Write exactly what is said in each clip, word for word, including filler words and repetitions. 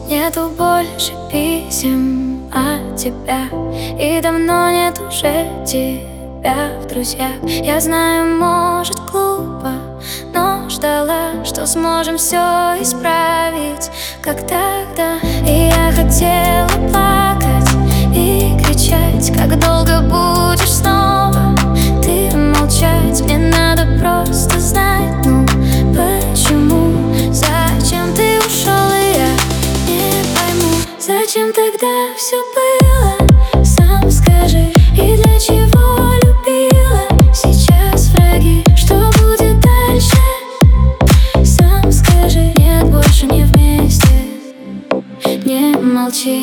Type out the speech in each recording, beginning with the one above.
Нету больше писем от тебя, и давно нет уже тебя в друзьях. Я знаю, может, глупо, но ждала, что сможем все исправить, как тогда. И я хотела плакать и кричать, как долго будешь снова ты молчать. Мне надо просто знать, ну почему, зачем ты ушел, и я не пойму. Зачем тогда все было, сам скажи, и для чего любила? Сейчас враги, что будет дальше? Сам скажи, нет, больше не вместе, не молчи.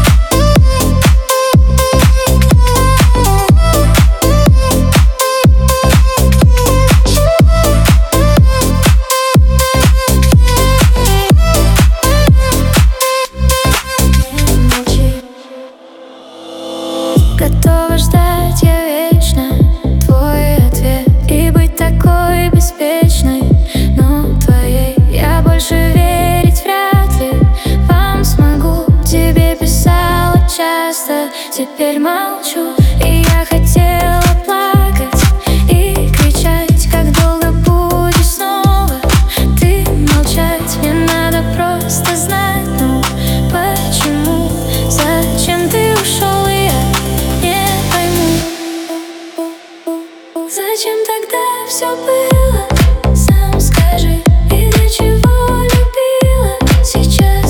Готова ждать я вечно твой ответ и быть такой беспечной, но твоей я больше верить вряд ли вам смогу. Тебе писала часто, теперь молчу. И я хотела плакать и кричать, как долго будешь снова ты молчать. Мне надо просто знать, ну почему, зачем ты ушел, и я не пойму. Зачем тогда все было, сам скажи, и для чего любила? Сейчас